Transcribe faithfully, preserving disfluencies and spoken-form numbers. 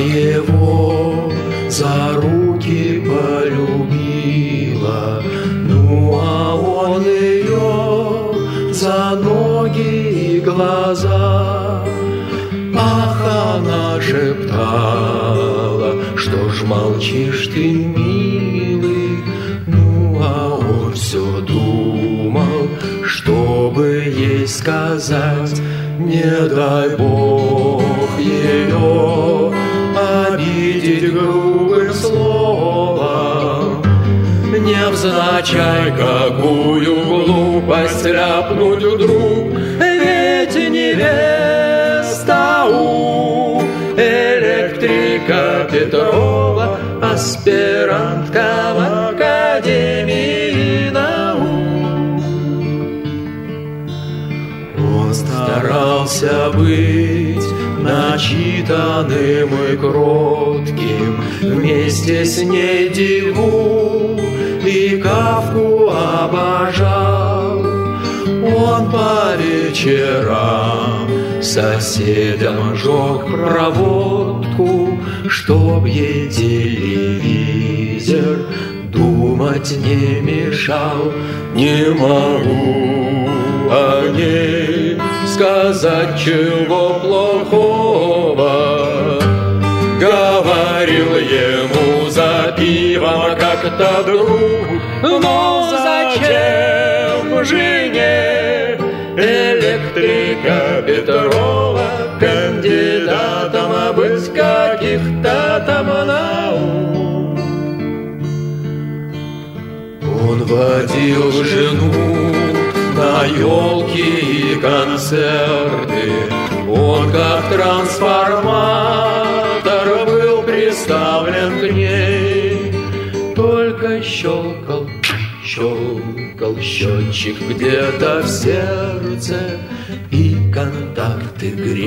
его за руки полюбила, ну а он ее за ноги и глаза. Ах, она шептала, что ж молчишь ты, милый, ну а он все думал, чтобы ей сказать, не дай Бог ее обидеть грубым словом, невзначай какую глупость ляпнуть вдруг, ведь невеста у электрика Петрова, аспирантка в академии наук. Он старался быть начитанным и кротким, вместе с ней Диву и Кафку обожал. Он по вечерам соседям жег проводку, чтоб ей телевизор думать не мешал. Не могу о ней сказать чего плохого, говорил ему за пивом как-то друг, но зачем жене электрика Петрова кандидатом быть каких-то там наук? Он водил жену на елки и концерты, он как трансформатор был приставлен к ней, только щелкал, щелкал счетчик где-то в сердце, и контакты грели.